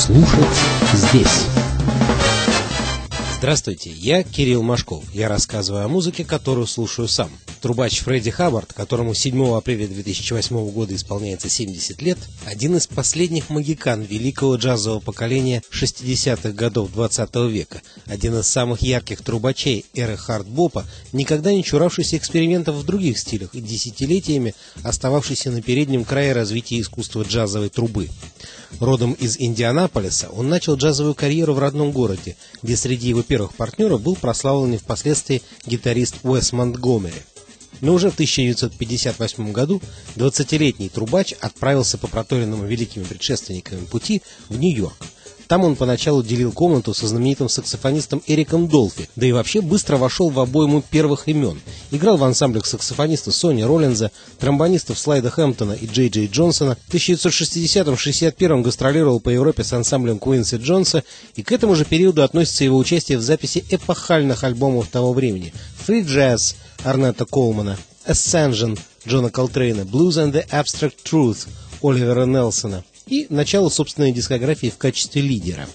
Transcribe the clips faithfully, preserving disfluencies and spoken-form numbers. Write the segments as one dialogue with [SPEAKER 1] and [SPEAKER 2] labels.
[SPEAKER 1] слушать здесь.
[SPEAKER 2] Здравствуйте, я Кирилл Машков. Я рассказываю о музыке, которую слушаю сам. Трубач Фредди Хаббард, которому седьмого апреля две тысячи восьмого года исполняется семьдесят лет, один из последних магикан великого джазового поколения шестидесятых годов двадцатого века, один из самых ярких трубачей эры хард-бопа, никогда не чуравшийся экспериментов в других стилях и десятилетиями остававшийся на переднем крае развития искусства джазовой трубы. Родом из Индианаполиса, он начал джазовую карьеру в родном городе, где среди его первых партнеров был прославленный впоследствии гитарист Уэс Монтгомери. Но уже в тысяча девятьсот пятьдесят восьмом году двадцатилетний трубач отправился по проторенному великими предшественниками пути в Нью-Йорк. Там он поначалу делил комнату со знаменитым саксофонистом Эриком Долфи, да и вообще быстро вошел в обойму первых имен. Играл в ансамблях саксофониста Сони Роллинза, тромбонистов Слайда Хэмптона и Джей Джей Джонсона. В тысяча девятьсот шестидесятом — шестьдесят первом гастролировал по Европе с ансамблем Куинси Джонса, и к этому же периоду относится его участие в записи эпохальных альбомов того времени: Free Jazz Арнетта Колмана, Ascension Джона Колтрейна, Blues and the Abstract Truth Оливера Нельсона и начало собственной дискографии в качестве лидера.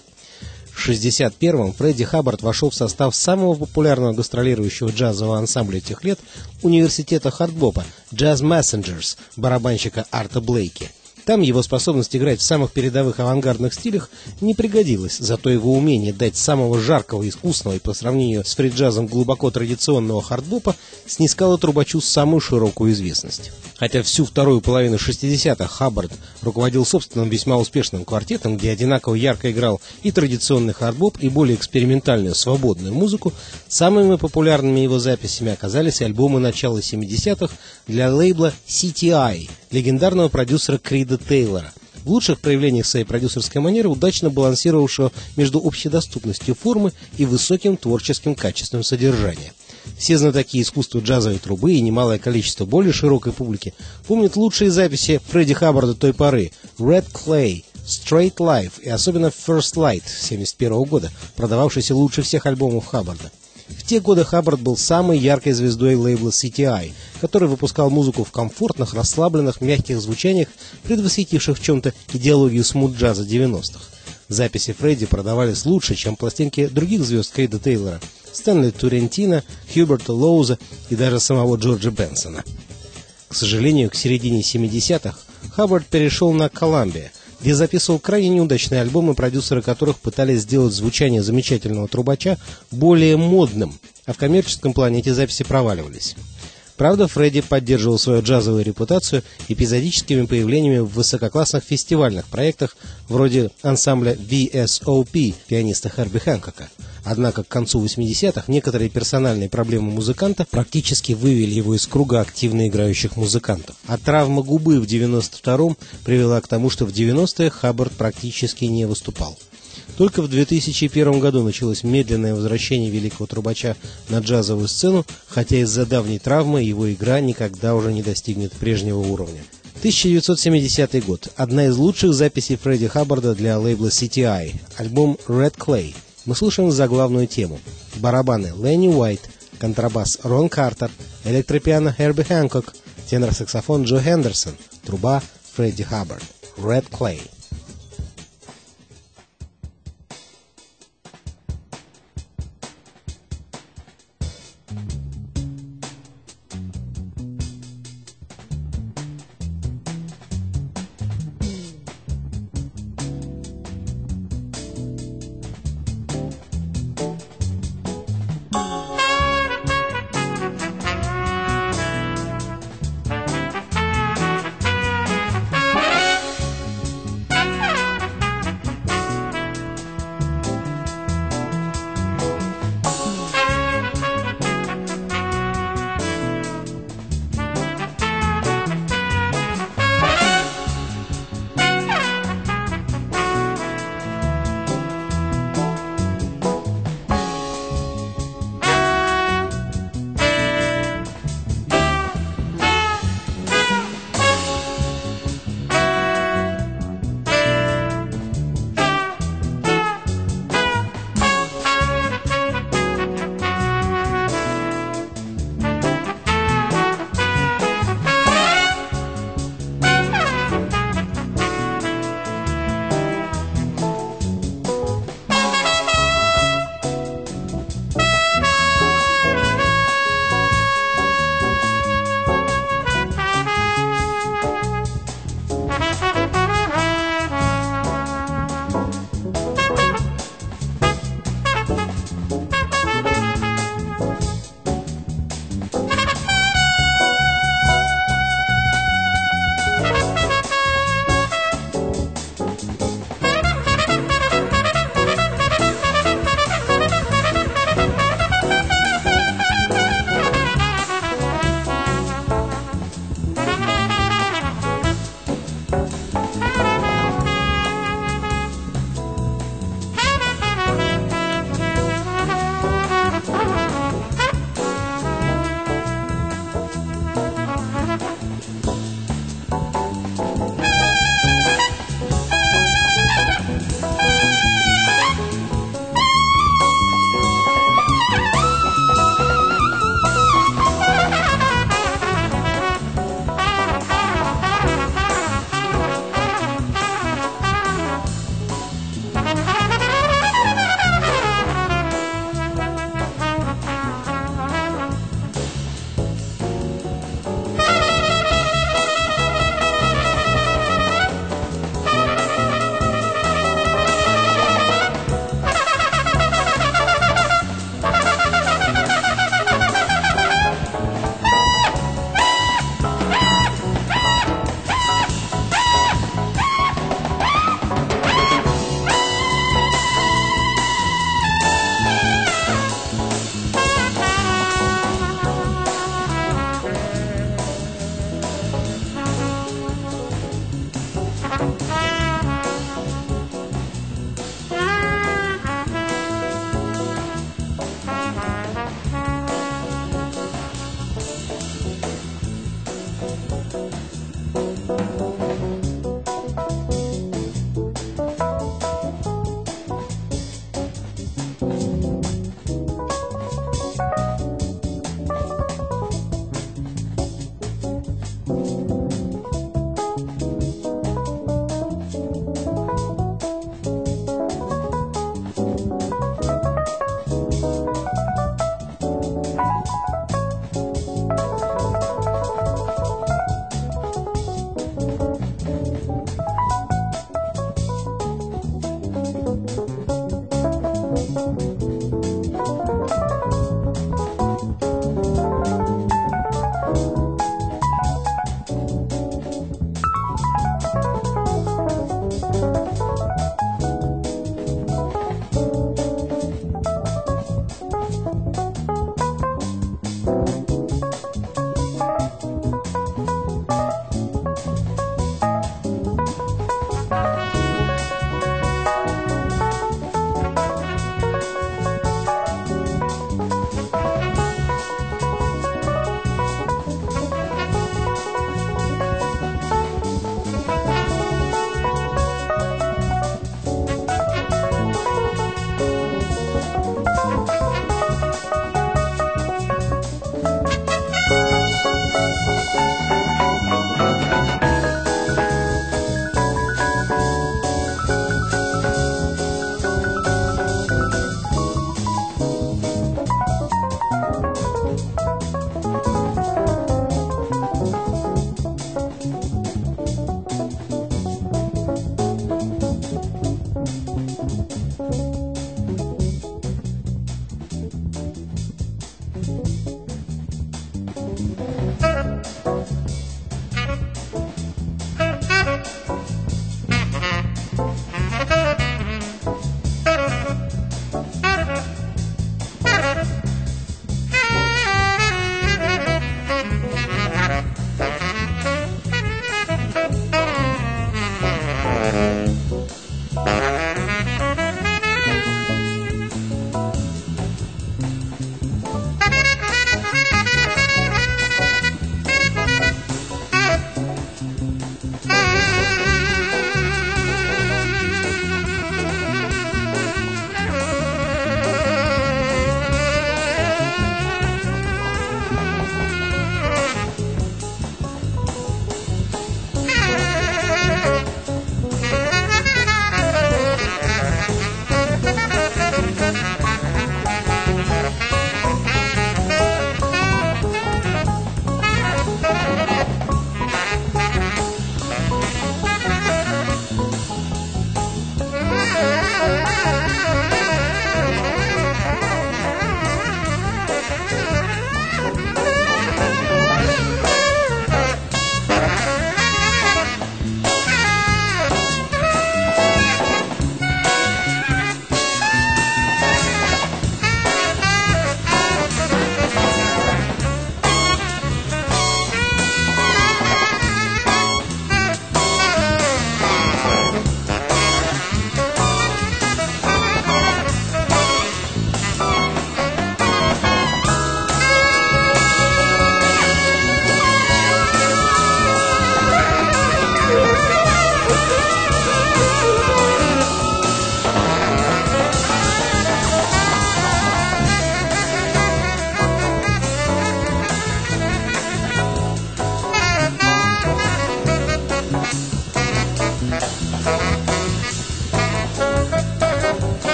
[SPEAKER 2] В шестьдесят первом Фредди Хаббард вошел в состав самого популярного гастролирующего джазового ансамбля тех лет университета хардбопа Jazz Messengers барабанщика Арта Блейки. Там его способность играть в самых передовых авангардных стилях не пригодилась, зато его умение дать самого жаркого, искусного и по сравнению с фри-джазом глубоко традиционного хардбопа снискало трубачу самую широкую известность. Хотя всю вторую половину шестидесятых Хаббард руководил собственным весьма успешным квартетом, где одинаково ярко играл и традиционный хардбоп, и более экспериментальную свободную музыку, самыми популярными его записями оказались альбомы начала семидесятых для лейбла си ти ай, легендарного продюсера Крида Тейлора, в лучших проявлениях своей продюсерской манеры, удачно балансировавшего между общедоступностью формы и высоким творческим качеством содержания. Все знатоки искусства джазовой трубы и немалое количество более широкой публики помнят лучшие записи Фредди Хаббарда той поры: Red Clay, Straight Life и особенно First Light семьдесят первого года, продававшийся лучше всех альбомов Хаббарда. В те годы Хаббард был самой яркой звездой лейбла си ти ай, который выпускал музыку в комфортных, расслабленных, мягких звучаниях, предвосхитивших в чем-то идеологию смут-джаза девяностых. Записи Фредди продавались лучше, чем пластинки других звезд Крида Тейлора: Стэнли Туррентино, Хьюберта Лоуза и даже самого Джорджа Бенсона. К сожалению, к середине семидесятых Хаббард перешел на Колумбия, где записывал крайне неудачные альбомы, продюсеры которых пытались сделать звучание замечательного трубача более модным, а в коммерческом плане эти записи проваливались. Правда, Фредди поддерживал свою джазовую репутацию эпизодическими появлениями в высококлассных фестивальных проектах вроде ансамбля ви эс о пи пианиста Херби Хэнкока. Однако к концу восьмидесятых некоторые персональные проблемы музыканта практически вывели его из круга активно играющих музыкантов. А травма губы в девяносто втором привела к тому, что в девяностых Хаббард практически не выступал. Только в две тысячи первом году началось медленное возвращение великого трубача на джазовую сцену, хотя из-за давней травмы его игра никогда уже не достигнет прежнего уровня. тысяча девятьсот семидесятый год. Одна из лучших записей Фредди Хаббарда для лейбла си ти ай. Альбом Red Clay. Мы слушаем заглавную тему. Барабаны Ленни Уайт, контрабас Рон Картер, электропиано Херби Хэнкок, тенор-саксофон Джо Хендерсон, труба Фредди Хаббард. Red Clay.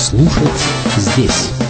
[SPEAKER 1] Слушать здесь.